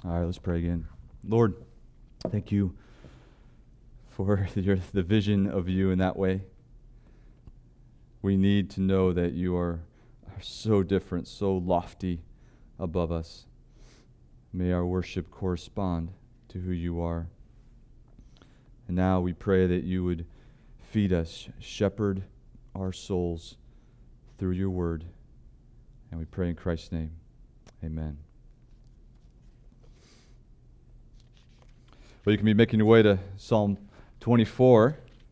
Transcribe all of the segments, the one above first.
All right, let's pray again. Lord, thank you for the vision of you in that way. We need to know that you are so different, so lofty above us. May our worship correspond to who you are. And now we pray that you would feed us, shepherd our souls through your word. And we pray in Christ's name. Amen. Well, you can be making your way to Psalm 24.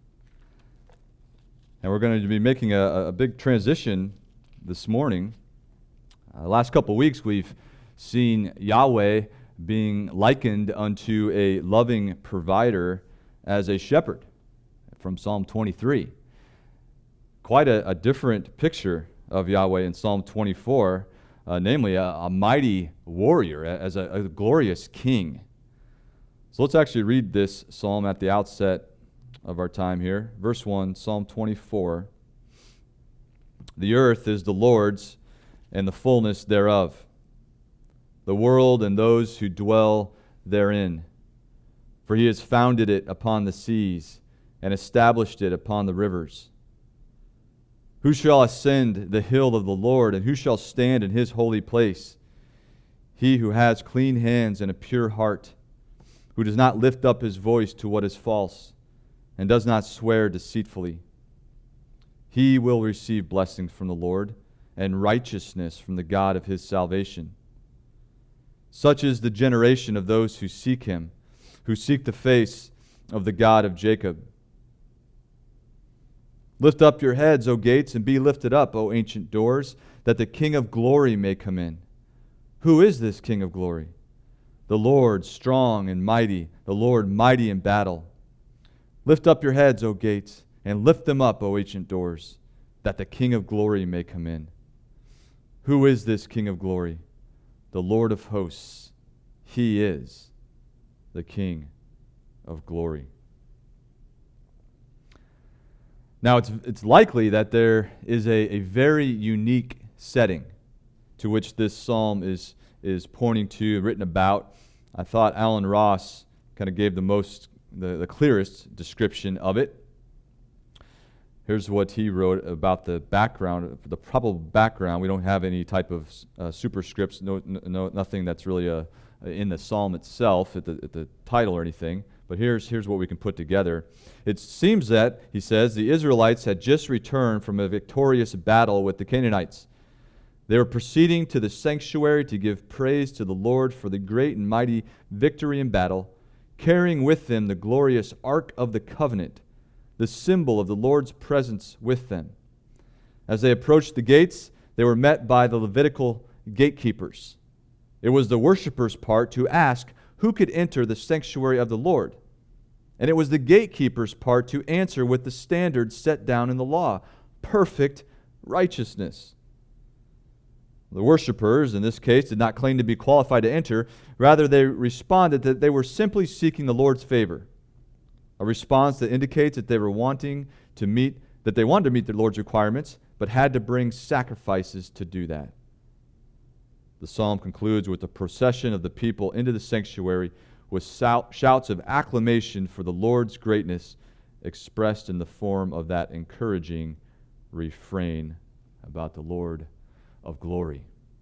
And we're going to be making a big transition this morning. The last couple of weeks, we've seen Yahweh being likened unto a loving provider as a shepherd from Psalm 23. Quite a different picture of Yahweh in Psalm 24, namely a mighty warrior, as a glorious king. So let's actually read this psalm at the outset of our time here. Verse 1, Psalm 24. The earth is the Lord's and the fullness thereof, the world and those who dwell therein. For he has founded it upon the seas and established it upon the rivers. Who shall ascend the hill of the Lord, and who shall stand in his holy place? He who has clean hands and a pure heart, who does not lift up his voice to what is false, and does not swear deceitfully. He will receive blessings from the Lord, and righteousness from the God of his salvation. Such is the generation of those who seek him, who seek the face of the God of Jacob. Lift up your heads, O gates, and be lifted up, O ancient doors, that the King of glory may come in. Who is this King of glory? The Lord strong and mighty, the Lord mighty in battle. Lift up your heads, O gates, and lift them up, O ancient doors, that the King of glory may come in. Who is this King of glory? The Lord of hosts. He is the King of glory. Now, it's likely that there is a very unique setting to which this psalm is pointing to, written about. I thought Alan Ross kind of gave the clearest description of it. Here's what he wrote about the background, the probable background. We don't have any type of superscripts, nothing that's really in the psalm itself, at the title or anything. But here's what we can put together. It seems that, he says, the Israelites had just returned from a victorious battle with the Canaanites. They were proceeding to the sanctuary to give praise to the Lord for the great and mighty victory in battle, carrying with them the glorious Ark of the Covenant, the symbol of the Lord's presence with them. As they approached the gates, they were met by the Levitical gatekeepers. It was the worshipers' part to ask who could enter the sanctuary of the Lord. And it was the gatekeeper's part to answer with the standards set down in the law, perfect righteousness. The worshipers, in this case, did not claim to be qualified to enter. Rather, they responded that they were simply seeking the Lord's favor, a response that indicates that they wanted to meet the Lord's requirements, but had to bring sacrifices to do that. The psalm concludes with the procession of the people into the sanctuary with shouts of acclamation for the Lord's greatness expressed in the form of that encouraging refrain about the Lord of glory.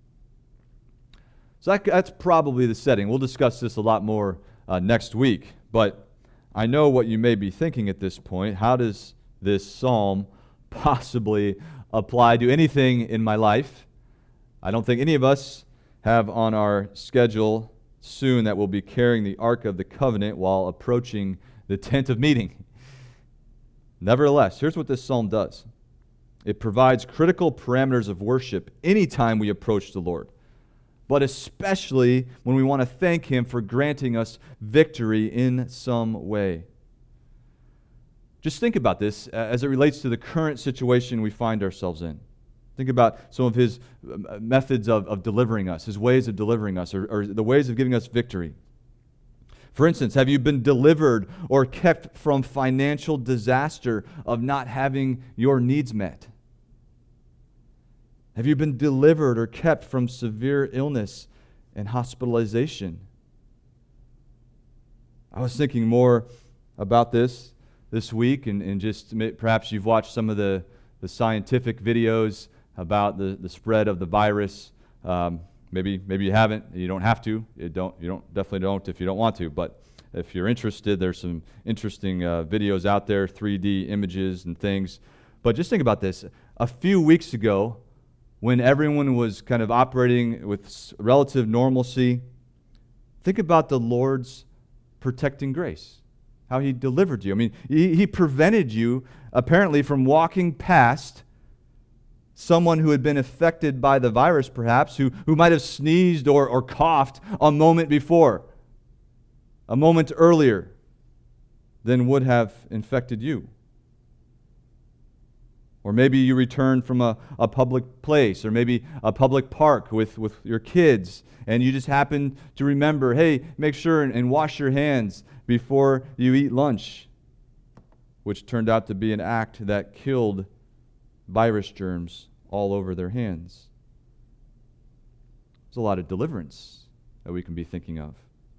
So that's probably the setting. We'll discuss this a lot more next week, but I know what you may be thinking at this point. How does this psalm possibly apply to anything in my life? I don't think any of us have on our schedule soon that we'll be carrying the Ark of the Covenant while approaching the tent of meeting. Nevertheless, here's what this psalm does. It provides critical parameters of worship anytime we approach the Lord, but especially when we want to thank Him for granting us victory in some way. Just think about this as it relates to the current situation we find ourselves in. Think about some of His methods of delivering us, His ways of delivering us, or the ways of giving us victory. For instance, have you been delivered or kept from financial disaster of not having your needs met? Have you been delivered or kept from severe illness and hospitalization? I was thinking more about this week, and just perhaps you've watched some of the scientific videos about the spread of the virus. Maybe you haven't. You don't have to. You definitely don't if you don't want to. But if you're interested, there's some interesting videos out there, 3D images and things. But just think about this. A few weeks ago, when everyone was kind of operating with relative normalcy, think about the Lord's protecting grace, how He delivered you. I mean, He prevented you, apparently, from walking past someone who had been affected by the virus, perhaps, who might have sneezed or coughed a moment before, a moment earlier than would have infected you. Or maybe you returned from a public place, or maybe a public park with your kids, and you just happened to remember, hey, make sure and wash your hands before you eat lunch, which turned out to be an act that killed virus germs all over their hands. There's a lot of deliverance that we can be thinking of.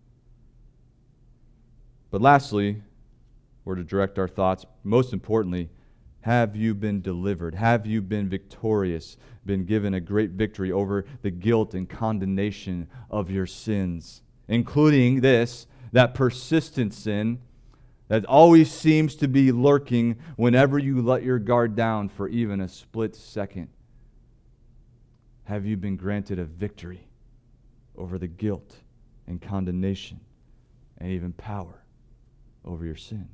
But lastly, we're to direct our thoughts, most importantly, have you been delivered? Have you been victorious, been given a great victory over the guilt and condemnation of your sins, including that persistent sin that always seems to be lurking whenever you let your guard down for even a split second? Have you been granted a victory over the guilt and condemnation and even power over your sin?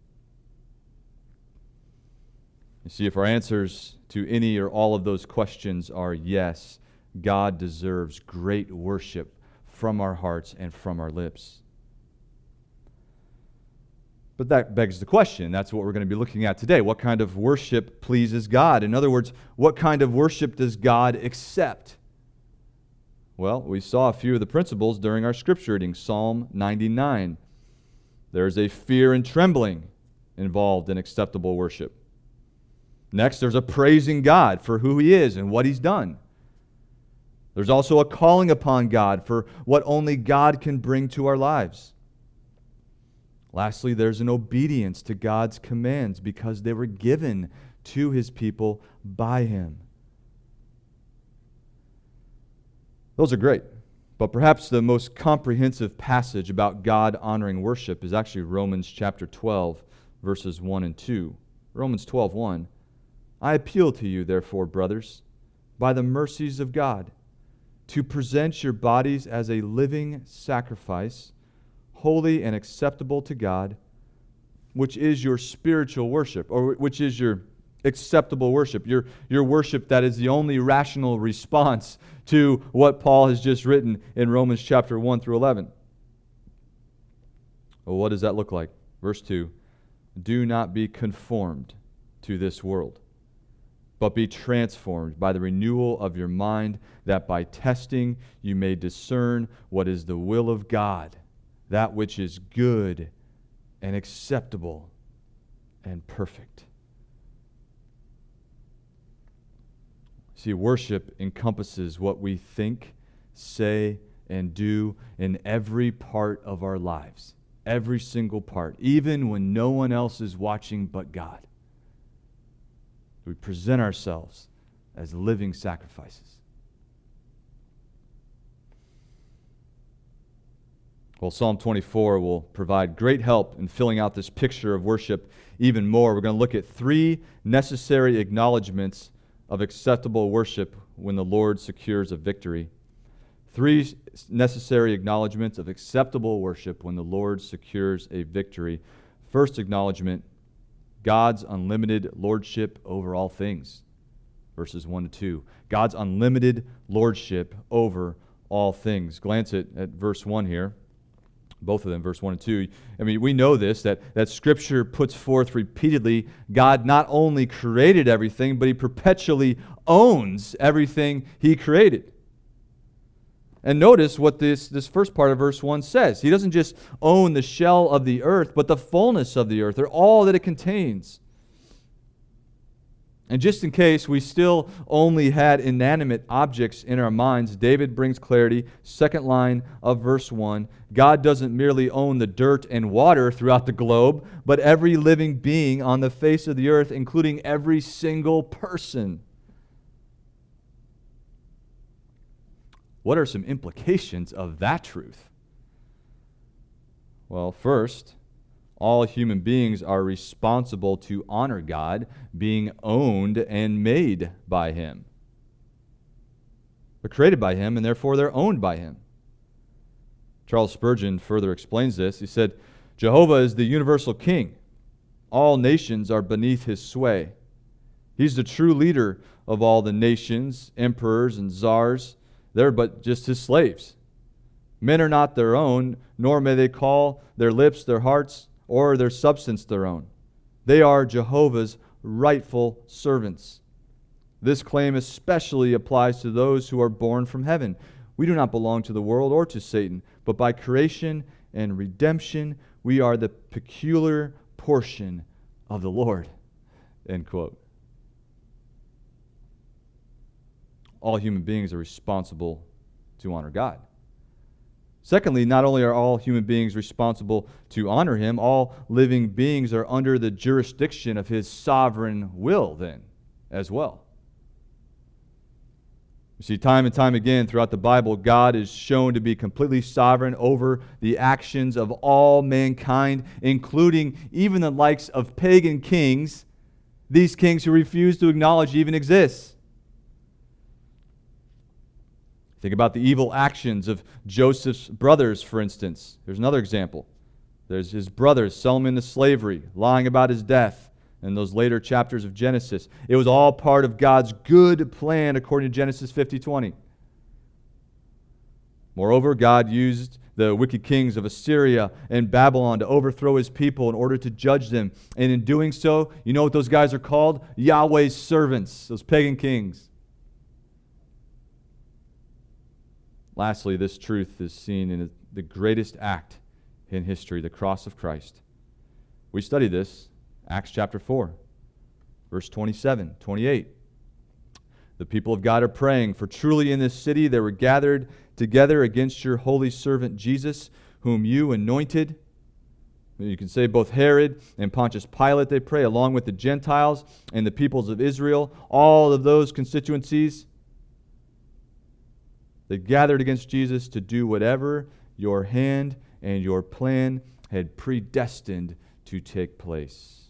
You see, if our answers to any or all of those questions are yes, God deserves great worship from our hearts and from our lips. But that begs the question. That's what we're going to be looking at today. What kind of worship pleases God? In other words, what kind of worship does God accept? Well, we saw a few of the principles during our scripture reading, Psalm 99. There's a fear and trembling involved in acceptable worship. Next, there's a praising God for who He is and what He's done. There's also a calling upon God for what only God can bring to our lives. Lastly, there's an obedience to God's commands because they were given to His people by Him. Those are great, but perhaps the most comprehensive passage about God honoring worship is actually Romans chapter 12, verses 1 and 2. Romans 12:1. I appeal to you, therefore, brothers, by the mercies of God, to present your bodies as a living sacrifice, holy and acceptable to God, which is your spiritual worship, or which is your acceptable worship, your worship that is the only rational response to what Paul has just written in Romans chapter 1 through 11. Well, what does that look like? Verse 2, do not be conformed to this world, but be transformed by the renewal of your mind, that by testing you may discern what is the will of God, that which is good and acceptable and perfect. See, worship encompasses what we think, say, and do in every part of our lives. Every single part, even when no one else is watching but God. We present ourselves as living sacrifices. Well, Psalm 24 will provide great help in filling out this picture of worship even more. We're going to look at 3 necessary acknowledgments of acceptable worship when the Lord secures a victory. 3 necessary acknowledgments of acceptable worship when the Lord secures a victory. First acknowledgment, God's unlimited lordship over all things. Verses 1 to 2. God's unlimited lordship over all things. Glance at verse 1 here. Both of them, verse 1 and 2. I mean, we know this, that Scripture puts forth repeatedly, God not only created everything, but He perpetually owns everything He created. And notice what this first part of verse 1 says. He doesn't just own the shell of the earth, but the fullness of the earth, or all that it contains. And just in case we still only had inanimate objects in our minds, David brings clarity. Second line of verse 1. God doesn't merely own the dirt and water throughout the globe, but every living being on the face of the earth, including every single person. What are some implications of that truth? Well, first, all human beings are responsible to honor God, being owned and made by Him. They're created by Him, and therefore they're owned by Him. Charles Spurgeon further explains this. He said, Jehovah is the universal king. All nations are beneath His sway. He's the true leader of all the nations, emperors, and czars. They're but just His slaves. Men are not their own, nor may they call their lips their hearts, or their substance their own. They are Jehovah's rightful servants. This claim especially applies to those who are born from heaven. We do not belong to the world or to Satan, but by creation and redemption, we are the peculiar portion of the Lord. End quote. All human beings are responsible to honor God. Secondly, not only are all human beings responsible to honor Him, all living beings are under the jurisdiction of His sovereign will then as well. You see, time and time again throughout the Bible, God is shown to be completely sovereign over the actions of all mankind, including even the likes of pagan kings, these kings who refuse to acknowledge He even exists. Think about the evil actions of Joseph's brothers, for instance. There's another example. There's his brothers sell him into slavery, lying about his death in those later chapters of Genesis. It was all part of God's good plan according to Genesis 50:20. Moreover, God used the wicked kings of Assyria and Babylon to overthrow His people in order to judge them. And in doing so, you know what those guys are called? Yahweh's servants, those pagan kings. Lastly, this truth is seen in the greatest act in history, the cross of Christ. We study this, Acts chapter 4, verse 27, 28. The people of God are praying, for truly in this city they were gathered together against your holy servant Jesus, whom you anointed. You can say both Herod and Pontius Pilate, they pray, along with the Gentiles and the peoples of Israel, all of those constituencies. They gathered against Jesus to do whatever your hand and your plan had predestined to take place.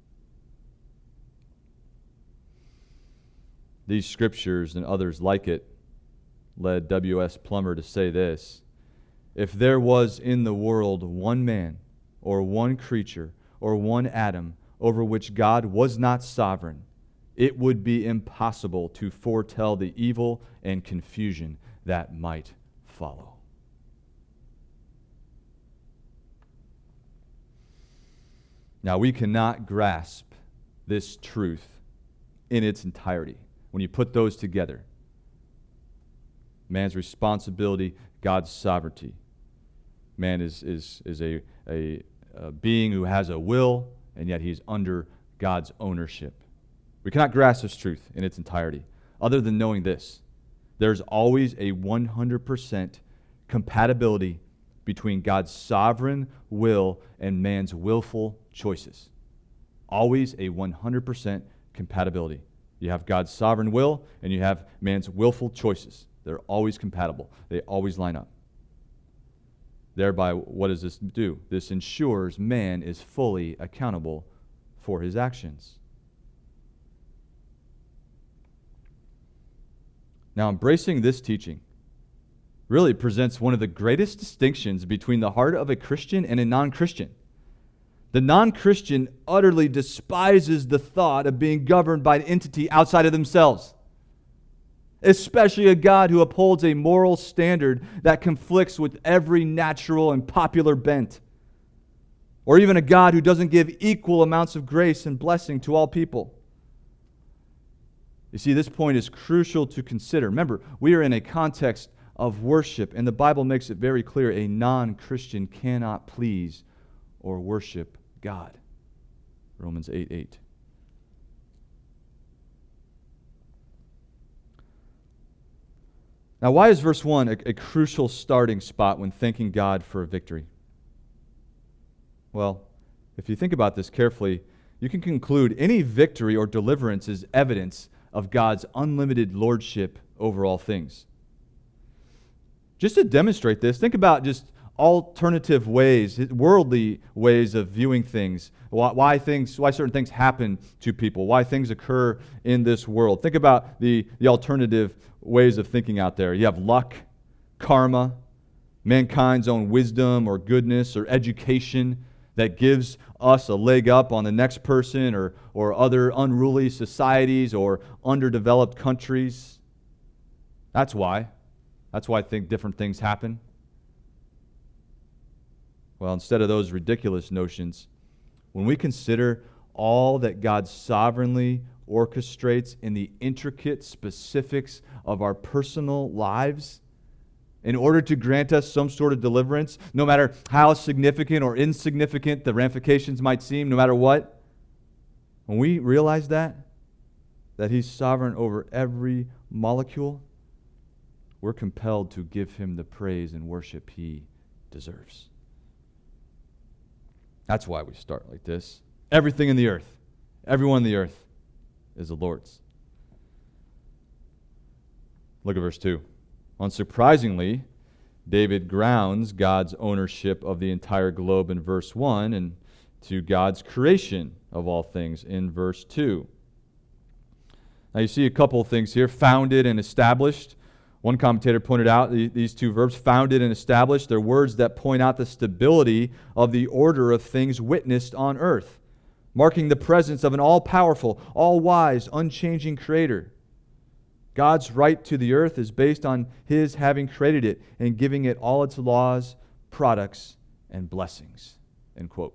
These scriptures and others like it led W.S. Plummer to say this: if there was in the world one man or one creature or one atom over which God was not sovereign, it would be impossible to foretell the evil and confusion that might follow. Now, we cannot grasp this truth in its entirety. When you put those together, man's responsibility, God's sovereignty. Man is a being who has a will, and yet he's under God's ownership. We cannot grasp this truth in its entirety, other than knowing this: there's always a 100% compatibility between God's sovereign will and man's willful choices. Always a 100% compatibility. You have God's sovereign will and you have man's willful choices. They're always compatible. They always line up. Thereby, what does this do? This ensures man is fully accountable for his actions. Now, embracing this teaching really presents one of the greatest distinctions between the heart of a Christian and a non-Christian. The non-Christian utterly despises the thought of being governed by an entity outside of themselves, especially a God who upholds a moral standard that conflicts with every natural and popular bent, or even a God who doesn't give equal amounts of grace and blessing to all people. You see, this point is crucial to consider. Remember, we are in a context of worship, and the Bible makes it very clear a non-Christian cannot please or worship God. Romans 8:8. Now, why is verse 1 a crucial starting spot when thanking God for a victory? Well, if you think about this carefully, you can conclude any victory or deliverance is evidence of God's unlimited lordship over all things. Just to demonstrate this, think about just alternative ways, worldly ways of viewing things, why certain things happen to people, why things occur in this world. Think about the alternative ways of thinking out there. You have luck, karma, mankind's own wisdom or goodness or education that gives us a leg up on the next person or other unruly societies or underdeveloped countries. That's why I think different things happen. Well, instead of those ridiculous notions, when we consider all that God sovereignly orchestrates in the intricate specifics of our personal lives in order to grant us some sort of deliverance, no matter how significant or insignificant the ramifications might seem, no matter what, when we realize that He's sovereign over every molecule, we're compelled to give Him the praise and worship He deserves. That's why we start like this. Everything in the earth, everyone in the earth is the Lord's. Look at verse 2. Unsurprisingly, David grounds God's ownership of the entire globe in verse 1 and to God's creation of all things in verse 2. Now you see a couple of things here, founded and established. One commentator pointed out these two verbs, founded and established, they're words that point out the stability of the order of things witnessed on earth, marking the presence of an all-powerful, all-wise, unchanging Creator. God's right to the earth is based on His having created it and giving it all its laws, products, and blessings. End quote.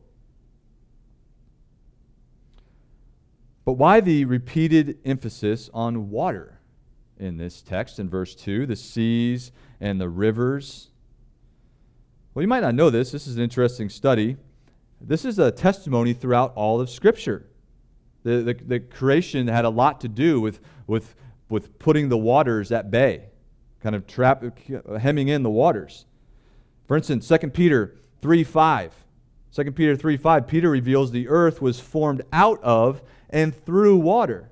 But why the repeated emphasis on water in this text in verse 2, the seas and the rivers? Well, you might not know this. This is an interesting study. This is a testimony throughout all of Scripture. The creation had a lot to do with putting the waters at bay, kind of hemming in the waters. For instance, 2 Peter 3:5. 2 Peter 3:5, Peter reveals the earth was formed out of and through water.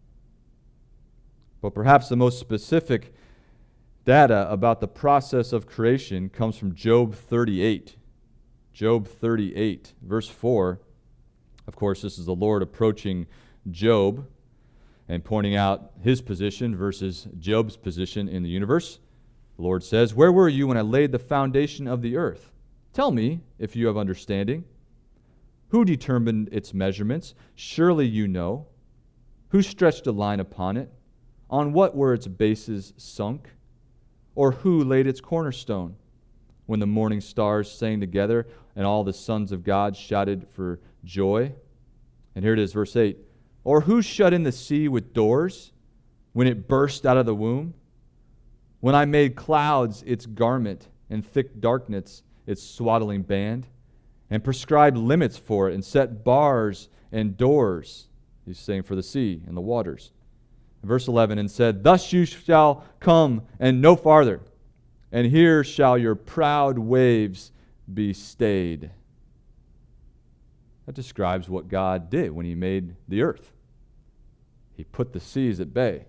But perhaps the most specific data about the process of creation comes from Job 38. Job 38, verse 4. Of course, this is the Lord approaching Job and pointing out his position versus Job's position in the universe. The Lord says, "Where were you when I laid the foundation of the earth? Tell me if you have understanding. Who determined its measurements? Surely you know. Who stretched a line upon it? On what were its bases sunk? Or who laid its cornerstone? When the morning stars sang together and all the sons of God shouted for joy." And here it is, verse 8. "Or who shut in the sea with doors when it burst out of the womb? When I made clouds its garment and thick darkness its swaddling band, and prescribed limits for it and set bars and doors," he's saying, "for the sea and the waters." Verse 11, "and said, Thus you shall come and no farther, and here shall your proud waves be stayed." That describes what God did when He made the earth. He put the seas at bay.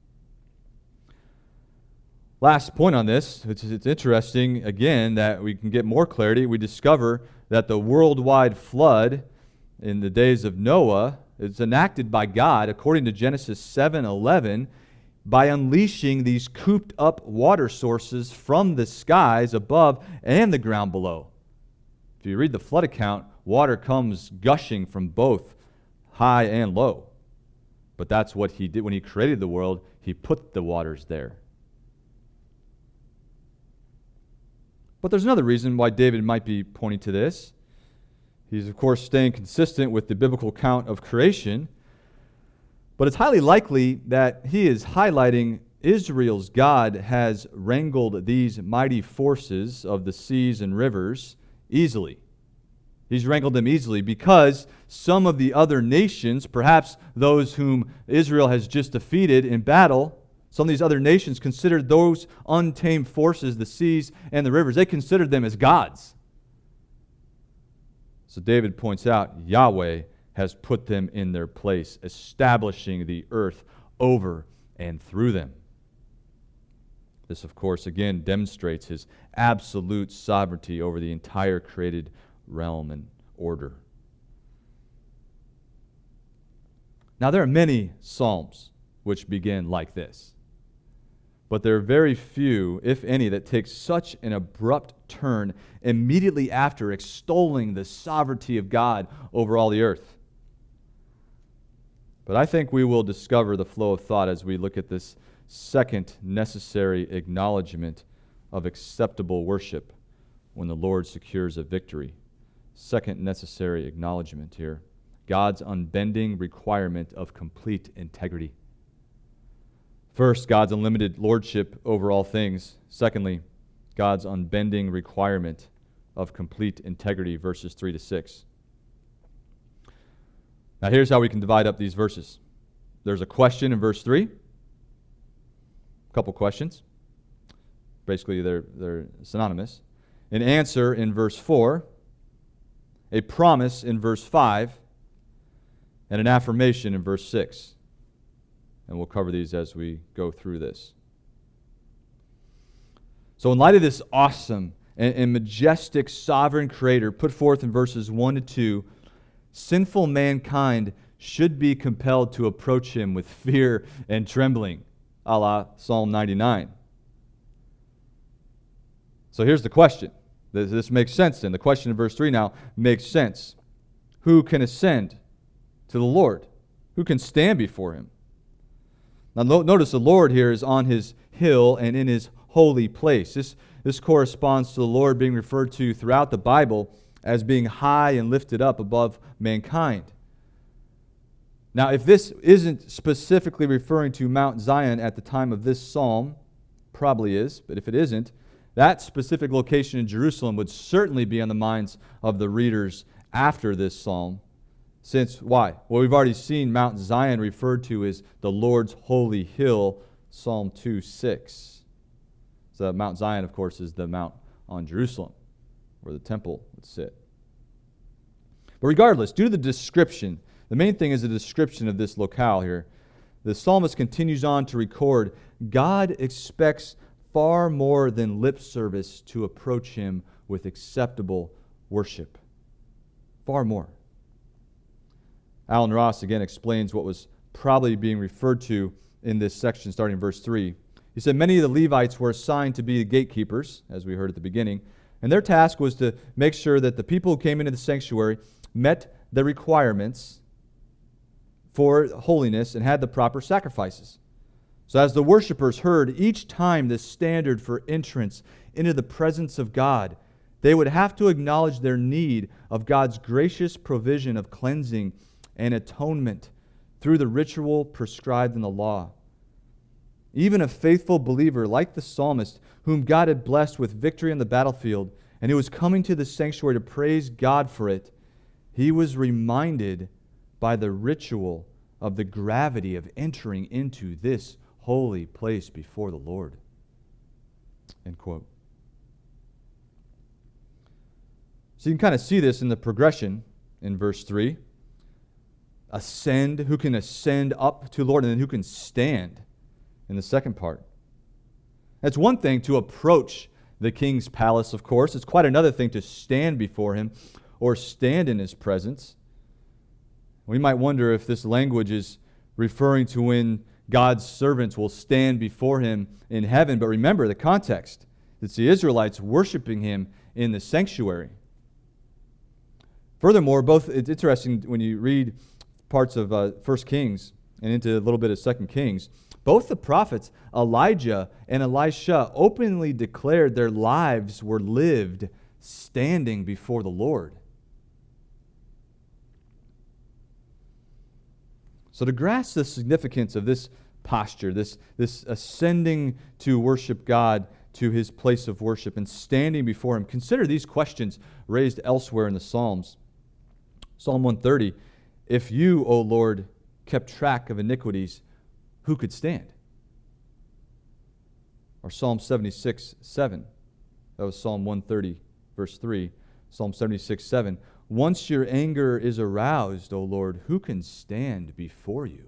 Last point on this, it's interesting, again, that we can get more clarity. We discover that the worldwide flood in the days of Noah is enacted by God, according to Genesis 7:11, by unleashing these cooped-up water sources from the skies above and the ground below. If you read the flood account, water comes gushing from both high and low. But that's what He did when He created the world. He put the waters there. But there's another reason why David might be pointing to this. He's, of course, staying consistent with the biblical account of creation. But it's highly likely that he is highlighting Israel's God has wrangled these mighty forces of the seas and rivers easily. He's wrangled them easily because some of the other nations, perhaps those whom Israel has just defeated in battle, Some of these other nations considered those untamed forces, the seas and the rivers, they considered them as gods. So David points out, Yahweh has put them in their place, establishing the earth over and through them. This, of course, again demonstrates his absolute sovereignty over the entire created realm and order. Now, there are many psalms which begin like this, but there are very few, if any, that take such an abrupt turn immediately after extolling the sovereignty of God over all the earth. But I think we will discover the flow of thought as we look at this second necessary acknowledgement of acceptable worship when the Lord secures a victory. Second necessary acknowledgement here. God's unbending requirement of complete integrity. First, God's unlimited lordship over all things. Secondly, God's unbending requirement of complete integrity, verses 3 to 6. Now here's how we can divide up these verses. There's a question in verse 3. A couple questions. Basically, they're synonymous. An answer in verse 4. A promise in verse 5. And an affirmation in verse 6. And we'll cover these as we go through this. So in light of this awesome and majestic sovereign creator put forth in verses 1 to 2, sinful mankind should be compelled to approach him with fear and trembling, a la Psalm 99. So here's the question. This makes sense then. The question in verse 3 now makes sense. Who can ascend to the Lord? Who can stand before him? Now notice the Lord here is on his hill and in his holy place. This corresponds to the Lord being referred to throughout the Bible as being high and lifted up above mankind. Now, if this isn't specifically referring to Mount Zion at the time of this psalm, probably is, but if it isn't, that specific location in Jerusalem would certainly be on the minds of the readers after this psalm. Since, why? Well, we've already seen Mount Zion referred to as the Lord's holy hill, Psalm 2:6. So Mount Zion, of course, is the mount on Jerusalem, where the temple would sit. But regardless, due to the description, the main thing is the description of this locale here. The psalmist continues on to record, God expects far more than lip service to approach him with acceptable worship. Far more. Alan Ross again explains what was probably being referred to in this section starting in verse 3. He said, many of the Levites were assigned to be the gatekeepers, as we heard at the beginning, and their task was to make sure that the people who came into the sanctuary met the requirements for holiness and had the proper sacrifices. So as the worshipers heard each time the standard for entrance into the presence of God, they would have to acknowledge their need of God's gracious provision of cleansing and atonement through the ritual prescribed in the law. Even a faithful believer like the psalmist, whom God had blessed with victory on the battlefield, and who was coming to the sanctuary to praise God for it, he was reminded by the ritual of the gravity of entering into this holy place before the Lord. End quote. So you can kind of see this in the progression in verse 3. Ascend, who can ascend up to the Lord, and then who can stand in the second part. That's one thing to approach the king's palace, of course. It's quite another thing to stand before him or stand in his presence. We might wonder if this language is referring to when God's servants will stand before him in heaven. But remember the context. It's the Israelites worshiping him in the sanctuary. Furthermore, it's interesting when you read parts of 1 Kings and into a little bit of 2 Kings, both the prophets, Elijah and Elisha, openly declared their lives were lived standing before the Lord. So to grasp the significance of this posture, this ascending to worship God to his place of worship and standing before him, consider these questions raised elsewhere in the Psalms. Psalm 130, if you, O Lord, kept track of iniquities, who could stand? Or Psalm 76:7. That was Psalm 130, verse 3. Psalm 76:7. Once your anger is aroused, O Lord, who can stand before you?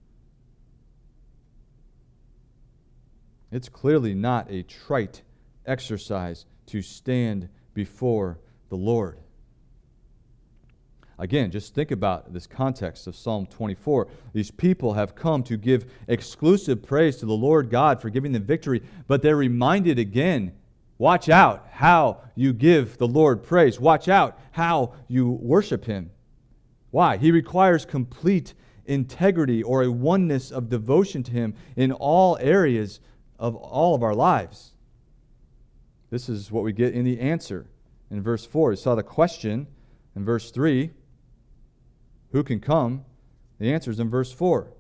It's clearly not a trite exercise to stand before the Lord. Again, just think about this context of Psalm 24. These people have come to give exclusive praise to the Lord God for giving them victory, but they're reminded again, watch out how you give the Lord praise. Watch out how you worship Him. Why? He requires complete integrity or a oneness of devotion to Him in all areas of all of our lives. This is what we get in the answer in verse 4. You saw the question in verse 3. Who can come? The answer is in verse 4.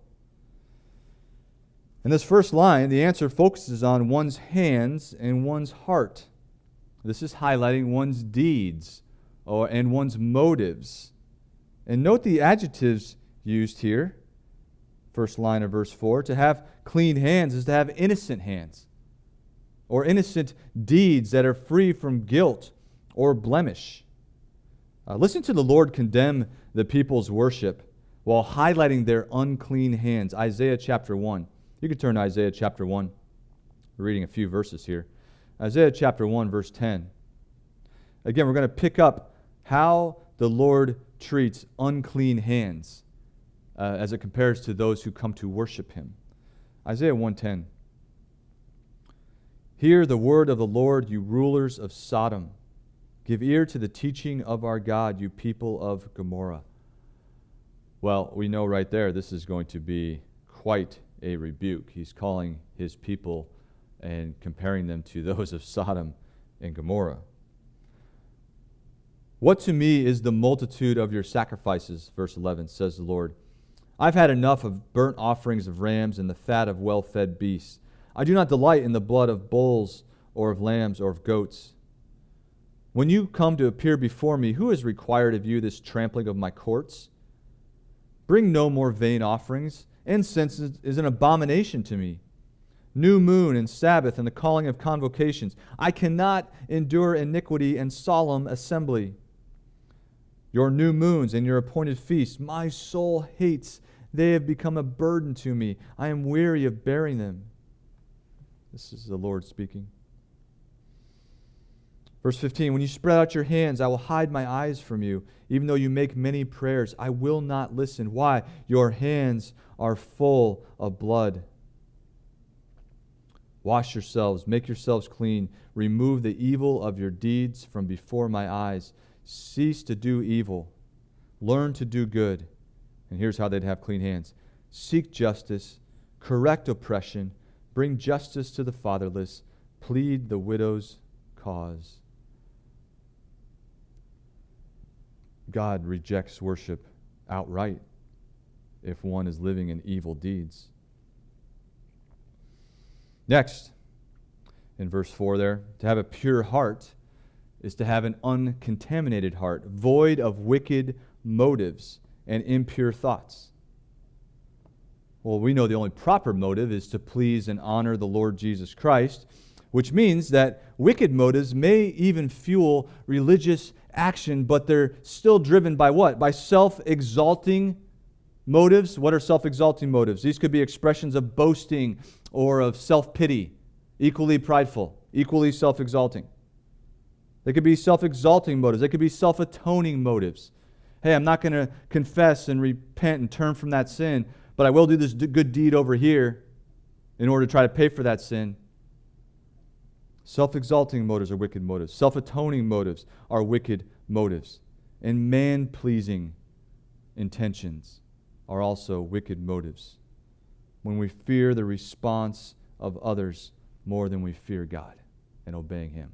In this first line, the answer focuses on one's hands and one's heart. This is highlighting one's deeds and one's motives. And note the adjectives used here. First line of verse 4. To have clean hands is to have innocent hands, or innocent deeds that are free from guilt or blemish. Listen to the Lord condemn the people's worship while highlighting their unclean hands. Isaiah chapter 1. You can turn to Isaiah chapter 1. We're reading a few verses here. Isaiah chapter 1, verse 10. Again, we're going to pick up how the Lord treats unclean hands as it compares to those who come to worship Him. Isaiah 1:10. Hear the word of the Lord, you rulers of Sodom. Give ear to the teaching of our God, you people of Gomorrah. Well, we know right there this is going to be quite a rebuke. He's calling His people and comparing them to those of Sodom and Gomorrah. What to me is the multitude of your sacrifices, verse 11, says the Lord. I've had enough of burnt offerings of rams and the fat of well-fed beasts. I do not delight in the blood of bulls or of lambs or of goats. When you come to appear before me, who has required of you this trampling of my courts? Bring no more vain offerings. Incense is an abomination to me. New moon and Sabbath and the calling of convocations. I cannot endure iniquity and solemn assembly. Your new moons and your appointed feasts, my soul hates. They have become a burden to me. I am weary of bearing them. This is the Lord speaking. Verse 15, when you spread out your hands, I will hide my eyes from you. Even though you make many prayers, I will not listen. Why? Your hands are full of blood. Wash yourselves, make yourselves clean. Remove the evil of your deeds from before my eyes. Cease to do evil. Learn to do good. And here's how they'd have clean hands. Seek justice, correct oppression, bring justice to the fatherless, plead the widow's cause. God rejects worship outright if one is living in evil deeds. Next, in verse 4 there, to have a pure heart is to have an uncontaminated heart, void of wicked motives and impure thoughts. Well, we know the only proper motive is to please and honor the Lord Jesus Christ, which means that wicked motives may even fuel religious action, but they're still driven by what? By self-exalting motives. What are self-exalting motives? These could be expressions of boasting or of self-pity, equally prideful, equally self-exalting. They could be self-exalting motives. They could be self-atoning motives. Hey, I'm not going to confess and repent and turn from that sin, but I will do this good deed over here in order to try to pay for that sin. Self-exalting motives are wicked motives. Self-atoning motives are wicked motives. And man-pleasing intentions are also wicked motives. When we fear the response of others more than we fear God and obeying Him.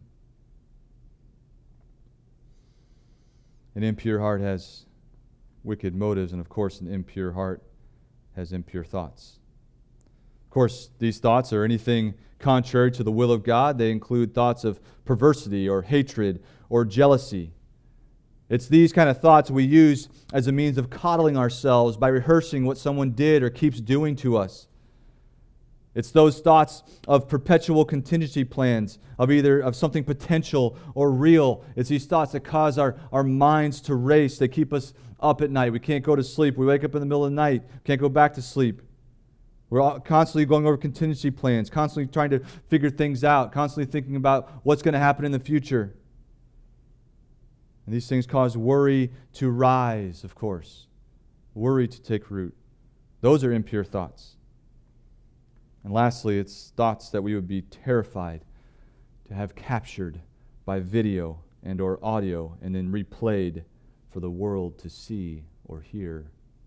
An impure heart has wicked motives, and of course an impure heart has impure thoughts. Of course, these thoughts are anything contrary to the will of God. They include thoughts of perversity or hatred or jealousy. It's these kind of thoughts we use as a means of coddling ourselves by rehearsing what someone did or keeps doing to us. It's those thoughts of perpetual contingency plans, of either of something potential or real. It's these thoughts that cause our minds to race. They keep us up at night. We can't go to sleep. We wake up in the middle of the night. Can't go back to sleep. We're constantly going over contingency plans, constantly trying to figure things out, constantly thinking about what's going to happen in the future. And these things cause worry to rise, of course. Worry to take root. Those are impure thoughts. And lastly, it's thoughts that we would be terrified to have captured by video and or audio and then replayed for the world to see or hear.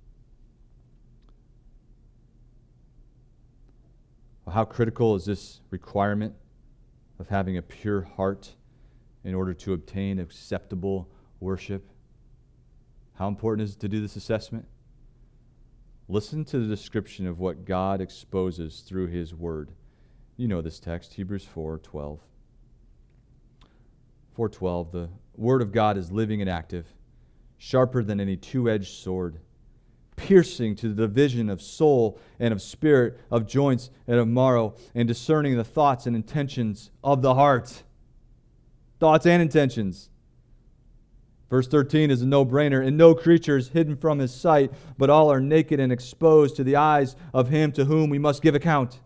Well, how critical is this requirement of having a pure heart in order to obtain acceptable worship? How important is it to do this assessment? Listen to the description of what God exposes through His Word. You know this text, Hebrews 4:12. 4:12, the Word of God is living and active, sharper than any two-edged sword, piercing to the division of soul and of spirit, of joints and of marrow, and discerning the thoughts and intentions of the heart. Thoughts and intentions. Verse 13 is a no-brainer. And no creature is hidden from His sight, but all are naked and exposed to the eyes of Him to whom we must give account.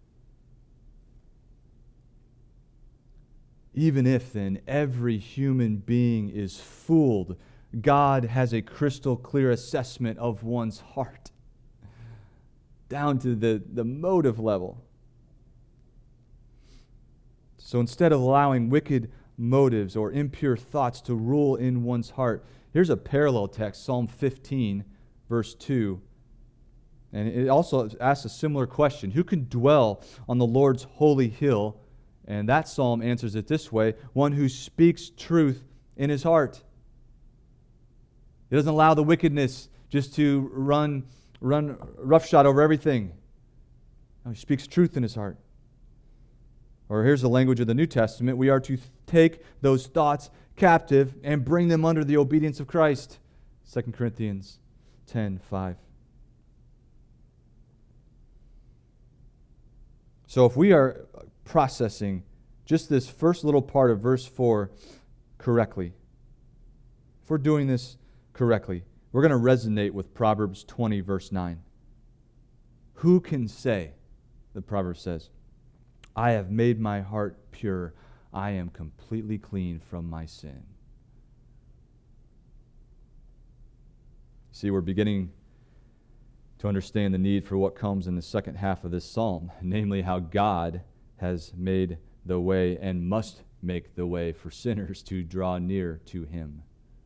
Even if, then, every human being is fooled, God has a crystal clear assessment of one's heart, down to the motive level. So instead of allowing wicked motives or impure thoughts to rule in one's heart, here's a parallel text, Psalm 15, verse 2. And it also asks a similar question. Who can dwell on the Lord's holy hill? And that psalm answers it this way: one who speaks truth in his heart. He doesn't allow the wickedness just to run roughshod over everything. No, he speaks truth in his heart. Or here's the language of the New Testament: we are to take those thoughts captive and bring them under the obedience of Christ. 2 Corinthians 10:5. So if we are processing just this first little part of verse 4 correctly, if we're doing this correctly, we're going to resonate with Proverbs 20, verse 9. Who can say, the proverb says, I have made my heart pure. I am completely clean from my sin. See, we're beginning to understand the need for what comes in the second half of this psalm, namely how God has made the way and must make the way for sinners to draw near to Him.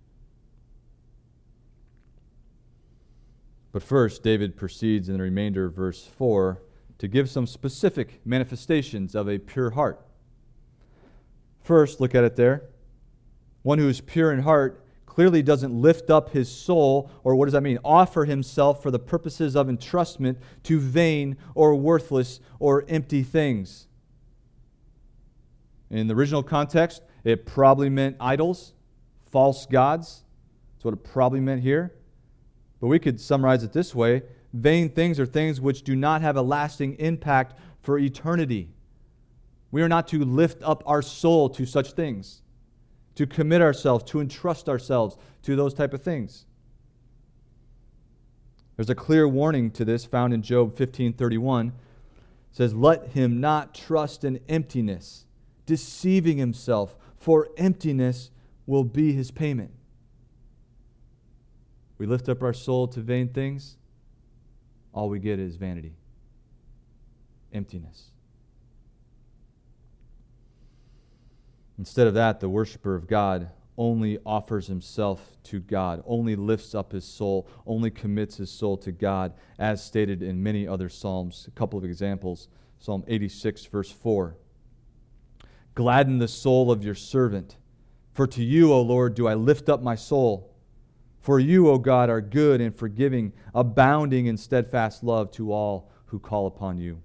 But first, David proceeds in the remainder of verse 4 to give some specific manifestations of a pure heart. First, look at it there. One who is pure in heart clearly doesn't lift up his soul, or what does that mean? Offer himself for the purposes of entrustment to vain or worthless or empty things. In the original context, it probably meant idols, false gods. That's what it probably meant here. But we could summarize it this way: vain things are things which do not have a lasting impact for eternity. We are not to lift up our soul to such things, to commit ourselves, to entrust ourselves to those type of things. There's a clear warning to this found in Job 15:31. It says, let him not trust in emptiness, deceiving himself, for emptiness will be his payment. We lift up our soul to vain things, all we get is vanity, emptiness. Instead of that, the worshiper of God only offers himself to God, only lifts up his soul, only commits his soul to God, as stated in many other psalms. A couple of examples. Psalm 86, verse 4. Gladden the soul of your servant, for to you, O Lord, do I lift up my soul. For you, O God, are good and forgiving, abounding in steadfast love to all who call upon you.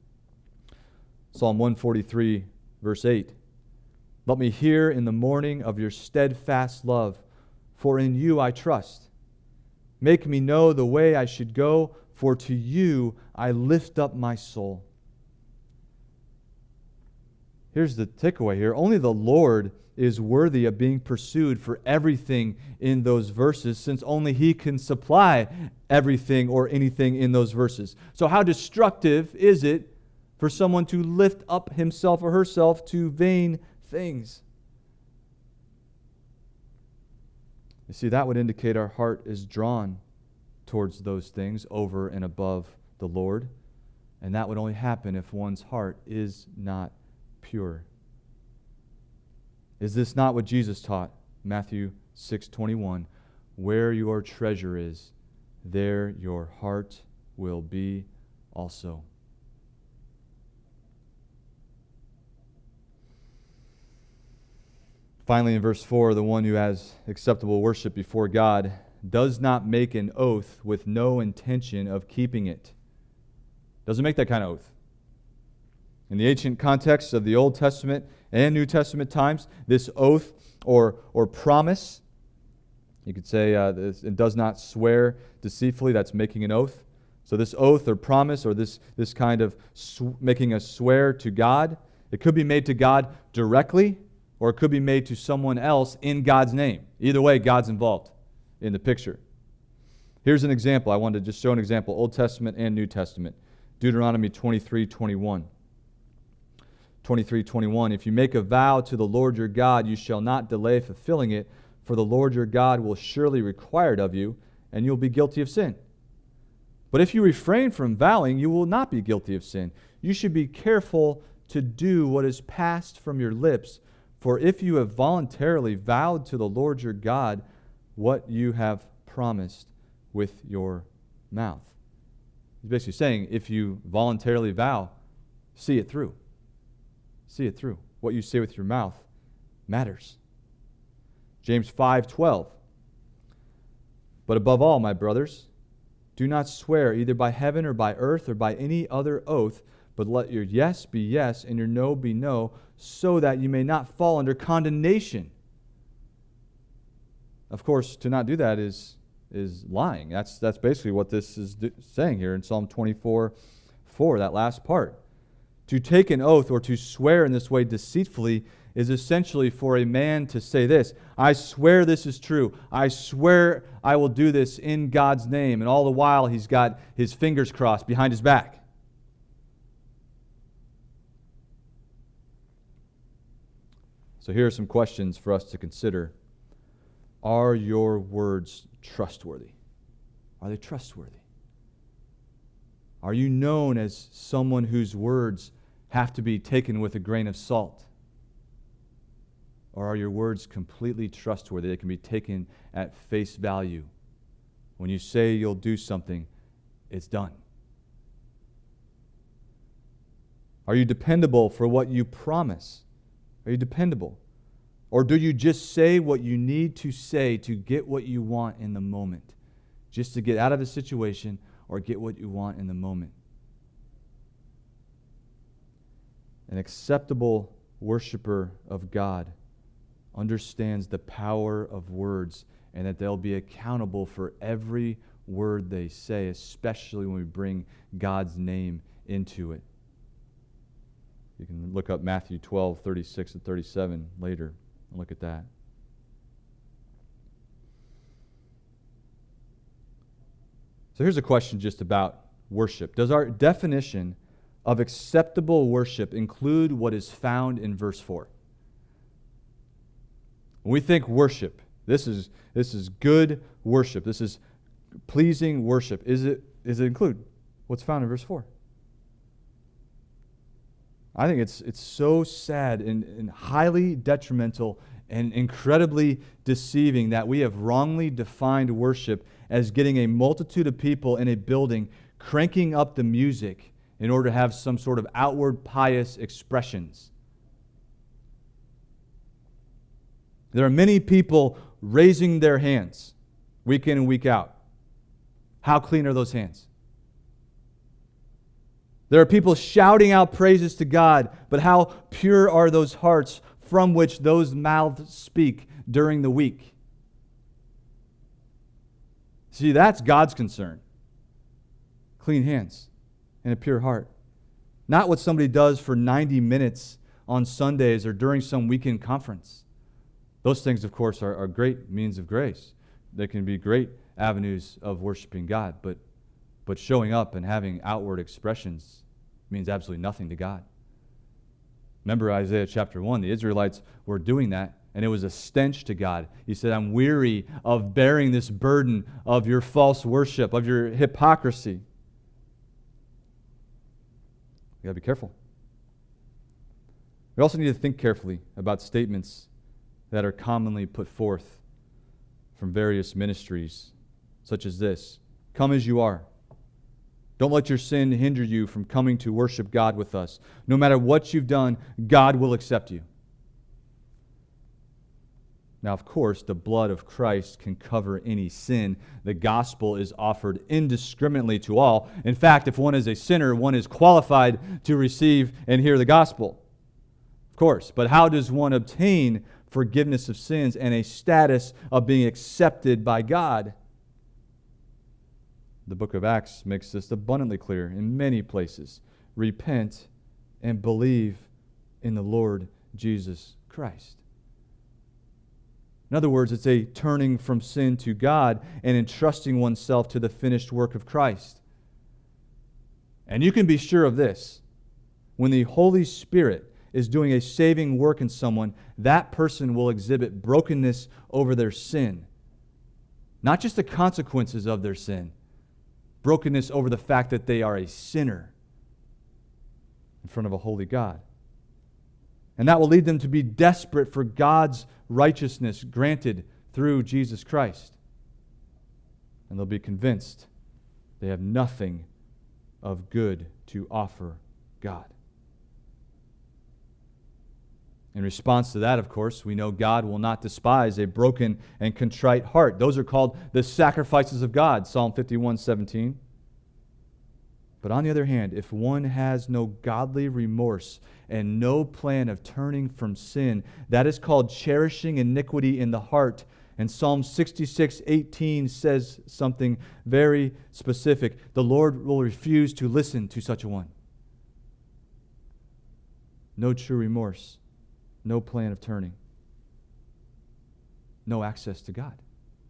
Psalm 143, verse 8. Let me hear in the morning of your steadfast love, for in you I trust. Make me know the way I should go, for to you I lift up my soul. here's the takeaway here. Only the Lord is worthy of being pursued for everything in those verses, since only He can supply everything or anything in those verses. So how destructive is it for someone to lift up himself or herself to vain things? You see, that would indicate our heart is drawn towards those things over and above the Lord, and that would only happen if one's heart is not pure. Is this not what Jesus taught? Matthew 6:21, where your treasure is, there your heart will be also. Finally, in verse 4, the one who has acceptable worship before God does not make an oath with no intention of keeping it. Doesn't make that kind of oath. In the ancient context of the Old Testament and New Testament times, this oath or promise, you could say it does not swear deceitfully, that's making an oath. So this oath or promise or this kind of making a swear to God, it could be made to God directly, or it could be made to someone else in God's name. Either way, God's involved in the picture. Here's an example. I wanted to just show an example, Old Testament and New Testament. Deuteronomy 23:21. 23:21, if you make a vow to the Lord your God, you shall not delay fulfilling it, for the Lord your God will surely require it of you, and you'll be guilty of sin. But if you refrain from vowing, you will not be guilty of sin. You should be careful to do what is passed from your lips, for if you have voluntarily vowed to the Lord your God what you have promised with your mouth. He's basically saying, if you voluntarily vow, see it through. See it through. What you say with your mouth matters. James 5:12. But above all, my brothers, do not swear either by heaven or by earth or by any other oath, but let your yes be yes and your no be no, so that you may not fall under condemnation. Of course, to not do that is lying. That's basically what this is saying here in Psalm 24:4, that last part. To take an oath or to swear in this way deceitfully is essentially for a man to say this: I swear this is true. I swear I will do this in God's name. And all the while he's got his fingers crossed behind his back. So here are some questions for us to consider. Are your words trustworthy? Are they trustworthy? Are you known as someone whose words have to be taken with a grain of salt? Or are your words completely trustworthy? They can be taken at face value. When you say you'll do something, it's done. Are you dependable for what you promise? Are you dependable? Or do you just say what you need to say to get what you want in the moment? Just to get out of a situation or get what you want in the moment? An acceptable worshiper of God understands the power of words and that they'll be accountable for every word they say, especially when we bring God's name into it. You can look up Matthew 12:36 and 37 later and look at that. So here's a question just about worship. Does our definition of acceptable worship include what is found in verse 4? When we think worship, this is good worship. This is pleasing worship. Does it include what's found in verse 4? I think it's so sad and highly detrimental and incredibly deceiving that we have wrongly defined worship as getting a multitude of people in a building cranking up the music in order to have some sort of outward pious expressions. There are many people raising their hands week in and week out. How clean are those hands? There are people shouting out praises to God, but how pure are those hearts from which those mouths speak during the week? See, that's God's concern. Clean hands and a pure heart. Not what somebody does for 90 minutes on Sundays or during some weekend conference. Those things, of course, are great means of grace. They can be great avenues of worshiping God, but showing up and having outward expressions means absolutely nothing to God. Remember Isaiah chapter 1, the Israelites were doing that, and it was a stench to God. He said, I'm weary of bearing this burden of your false worship, of your hypocrisy. You got to be careful. We also need to think carefully about statements that are commonly put forth from various ministries, such as this: come as you are. Don't let your sin hinder you from coming to worship God with us. No matter what you've done, God will accept you. Now, of course, the blood of Christ can cover any sin. The gospel is offered indiscriminately to all. In fact, if one is a sinner, one is qualified to receive and hear the gospel. Of course, but how does one obtain forgiveness of sins and a status of being accepted by God? The book of Acts makes this abundantly clear in many places. Repent and believe in the Lord Jesus Christ. In other words, it's a turning from sin to God and entrusting oneself to the finished work of Christ. And you can be sure of this: when the Holy Spirit is doing a saving work in someone, that person will exhibit brokenness over their sin. Not just the consequences of their sin, brokenness over the fact that they are a sinner in front of a holy God. And that will lead them to be desperate for God's righteousness granted through Jesus Christ. And they'll be convinced they have nothing of good to offer God. In response to that, of course, we know God will not despise a broken and contrite heart. Those are called the sacrifices of God, Psalm 51:17. But on the other hand, if one has no godly remorse and no plan of turning from sin, that is called cherishing iniquity in the heart. And Psalm 66:18 says something very specific. The Lord will refuse to listen to such a one. No true remorse, no plan of turning, no access to God.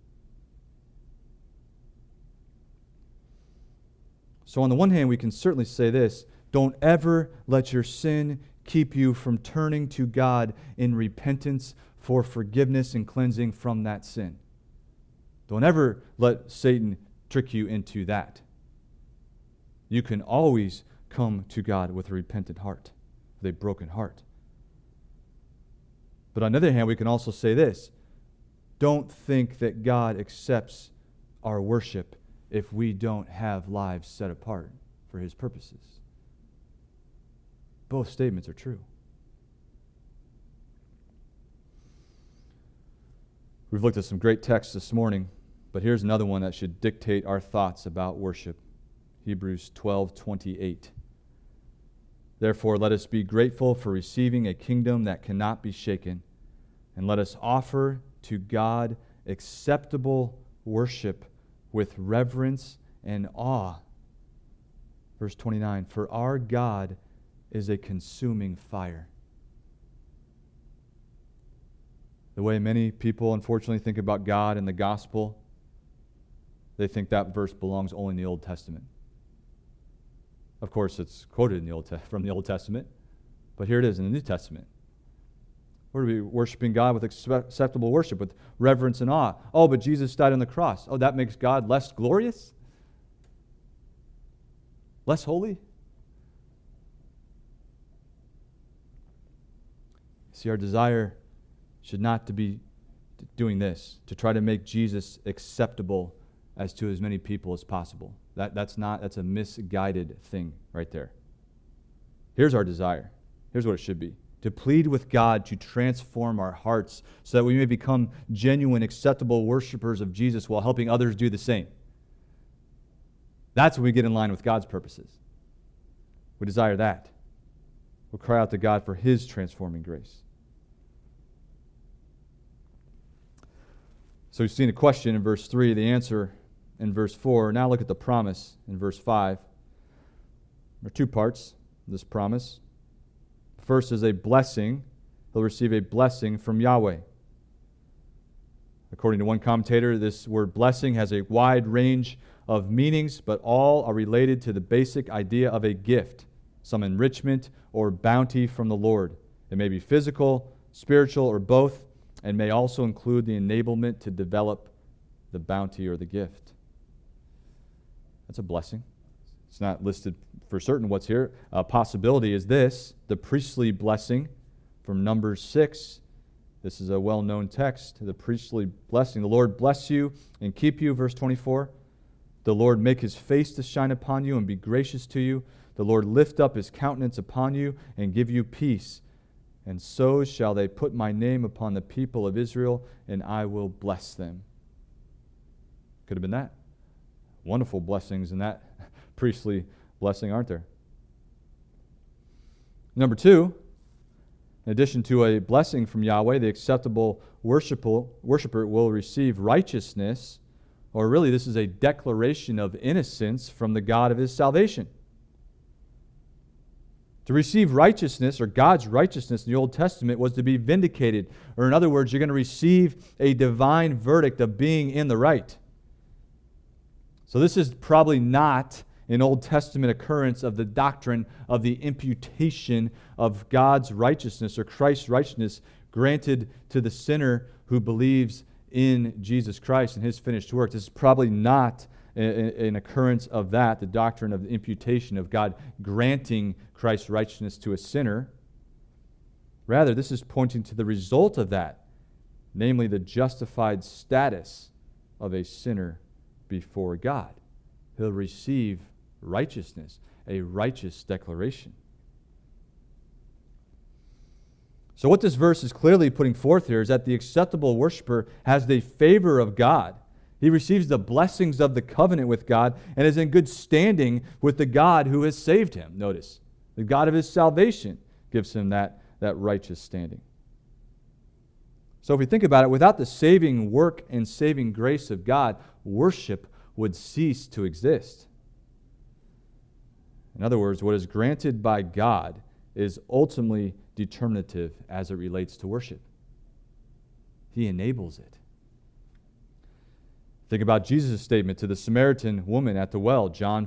So on the one hand, we can certainly say this: don't ever let your sin keep you from turning to God in repentance for forgiveness and cleansing from that sin. Don't ever let Satan trick you into that. You can always come to God with a repentant heart, with a broken heart. But on the other hand, we can also say this: don't think that God accepts our worship if we don't have lives set apart for His purposes. Both statements are true. We've looked at some great texts this morning, but here's another one that should dictate our thoughts about worship. Hebrews 12:28. Therefore, let us be grateful for receiving a kingdom that cannot be shaken, and let us offer to God acceptable worship with reverence and awe. Verse 29, for our God is a consuming fire. The way many people unfortunately think about God and the gospel, they think that verse belongs only in the Old Testament. Of course, it's quoted in from the Old Testament, but here it is in the New Testament. We're to be worshiping God with acceptable worship, with reverence and awe. Oh, but Jesus died on the cross. Oh, that makes God less glorious? Less holy? See, our desire should not to be doing this, to try to make Jesus acceptable as to as many people as possible. That's a misguided thing right there. Here's our desire. Here's what it should be: to plead with God to transform our hearts so that we may become genuine, acceptable worshipers of Jesus while helping others do the same. That's when we get in line with God's purposes. We desire that. We'll cry out to God for His transforming grace. So we've seen a question in verse 3, the answer in verse 4. Now look at the promise in verse 5. There are two parts of this promise. First is a blessing. He'll receive a blessing from Yahweh. According to one commentator, this word blessing has a wide range of meanings, but all are related to the basic idea of a gift, some enrichment or bounty from the Lord. It may be physical, spiritual, or both, and may also include the enablement to develop the bounty or the gift. That's a blessing. It's not listed for certain what's here. A possibility is this, the priestly blessing from Numbers 6. This is a well-known text, the priestly blessing. The Lord bless you and keep you, verse 24. The Lord make his face to shine upon you and be gracious to you. The Lord lift up his countenance upon you and give you peace. And so shall they put my name upon the people of Israel, and I will bless them. Could have been that. Wonderful blessings in that priestly blessing, aren't there? Number two, in addition to a blessing from Yahweh, the acceptable worshiper will receive righteousness, or really this is a declaration of innocence from the God of his salvation. To receive righteousness, or God's righteousness in the Old Testament, was to be vindicated. Or in other words, you're going to receive a divine verdict of being in the right. So this is probably not an Old Testament occurrence of the doctrine of the imputation of God's righteousness or Christ's righteousness granted to the sinner who believes in Jesus Christ and his finished work. This is probably not an occurrence of that, the doctrine of the imputation of God granting Christ's righteousness to a sinner. Rather, this is pointing to the result of that, namely the justified status of a sinner before God. He'll receive righteousness, a righteous declaration. So what this verse is clearly putting forth here is that the acceptable worshiper has the favor of God. He receives the blessings of the covenant with God and is in good standing with the God who has saved him. Notice, the God of his salvation gives him that righteous standing. So if we think about it, without the saving work and saving grace of God, worship would cease to exist. In other words, what is granted by God is ultimately determinative as it relates to worship. He enables it. Think about Jesus' statement to the Samaritan woman at the well, John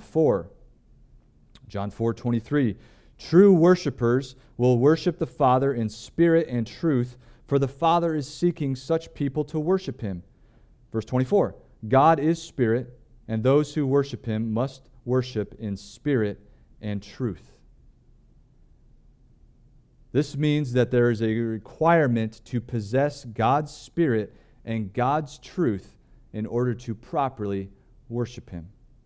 4:23. True worshipers will worship the Father in spirit and truth, for the Father is seeking such people to worship him. Verse 24. God is spirit, and those who worship him must worship in spirit and truth. This means that there is a requirement to possess God's spirit and God's truth in order to properly worship him.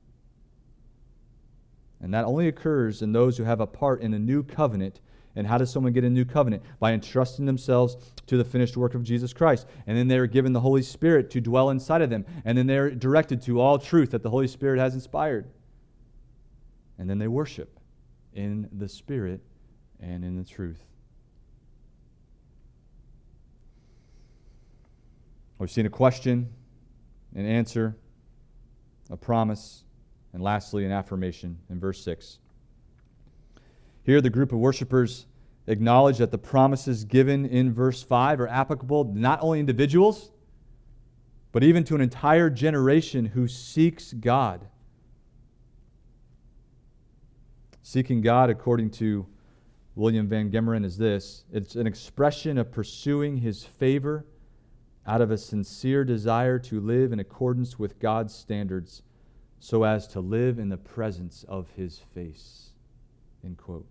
And that only occurs in those who have a part in a new covenant. And how does someone get a new covenant? By entrusting themselves to the finished work of Jesus Christ. And then they're given the Holy Spirit to dwell inside of them. And then they're directed to all truth that the Holy Spirit has inspired. And then they worship in the Spirit and in the truth. We've seen a question, an answer, a promise, and lastly, an affirmation in verse 6. Here, the group of worshipers acknowledge that the promises given in verse 5 are applicable to not only individuals, but even to an entire generation who seeks God. Seeking God, according to William Van Gemeren, is this: it's an expression of pursuing his favor out of a sincere desire to live in accordance with God's standards so as to live in the presence of his face. End quote.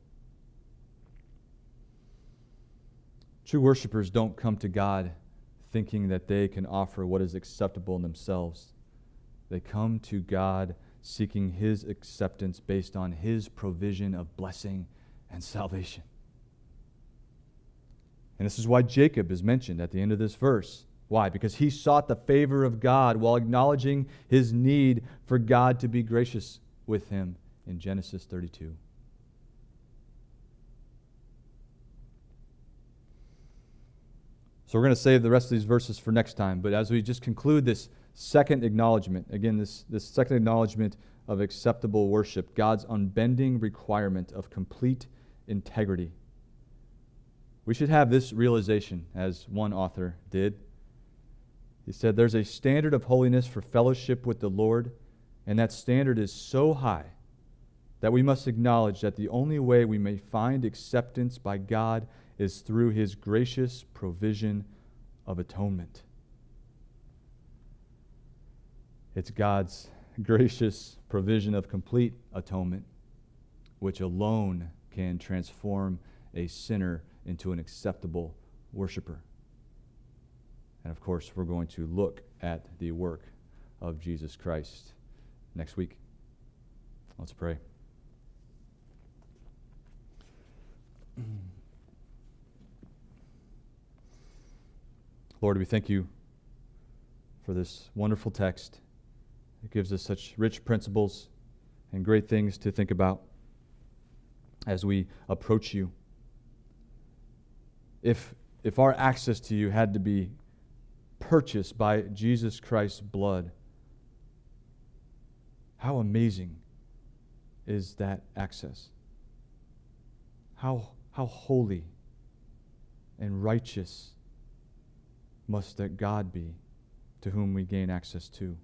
True worshipers don't come to God thinking that they can offer what is acceptable in themselves. They come to God seeking his acceptance based on his provision of blessing and salvation. And this is why Jacob is mentioned at the end of this verse. Why? Because he sought the favor of God while acknowledging his need for God to be gracious with him in Genesis 32. So we're going to save the rest of these verses for next time. But as we just conclude this second acknowledgement, again, this second acknowledgement of acceptable worship, God's unbending requirement of complete integrity. We should have this realization, as one author did. He said, there's a standard of holiness for fellowship with the Lord, and that standard is so high that we must acknowledge that the only way we may find acceptance by God is through His gracious provision of atonement. It's God's gracious provision of complete atonement, which alone can transform a sinner into an acceptable worshiper. And of course, we're going to look at the work of Jesus Christ next week. Let's pray. Lord, we thank you for this wonderful text. It gives us such rich principles and great things to think about as we approach you. If our access to you had to be purchased by Jesus Christ's blood, how amazing is that access? How holy and righteous must that God be to whom we gain access to?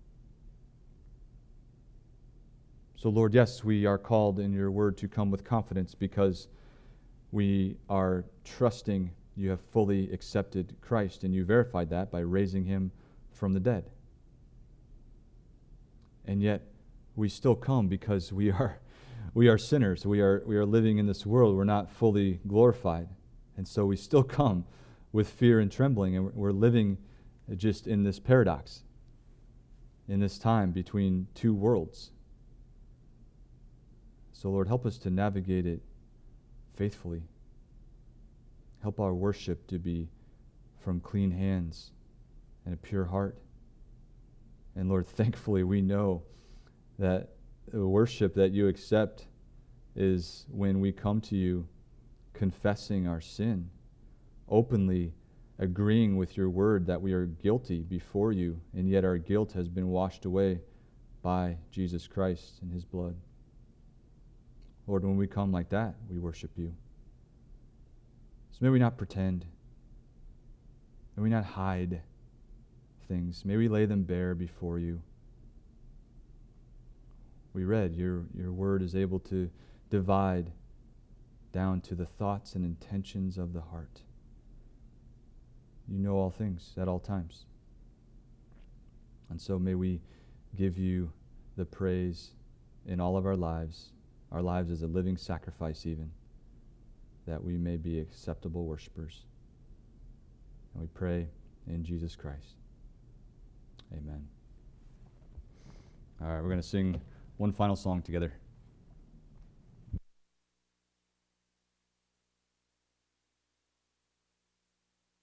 So, Lord, yes, we are called in your word to come with confidence because we are trusting you have fully accepted Christ, and you verified that by raising him from the dead. And yet, we still come because we are sinners. We are living in this world. We're not fully glorified. And so we still come with fear and trembling, and we're living just in this paradox, in this time between two worlds. So, Lord, help us to navigate it faithfully. Help our worship to be from clean hands and a pure heart. And Lord, thankfully we know that the worship that you accept is when we come to you confessing our sin, openly agreeing with your word that we are guilty before you, and yet our guilt has been washed away by Jesus Christ and his blood. Lord, when we come like that, we worship you. So may we not pretend. May we not hide things. May we lay them bare before you. We read your word is able to divide down to the thoughts and intentions of the heart. You know all things at all times. And so may we give you the praise in all of our lives as a living sacrifice even, that we may be acceptable worshipers. And we pray in Jesus Christ. Amen. All right, we're going to sing one final song together.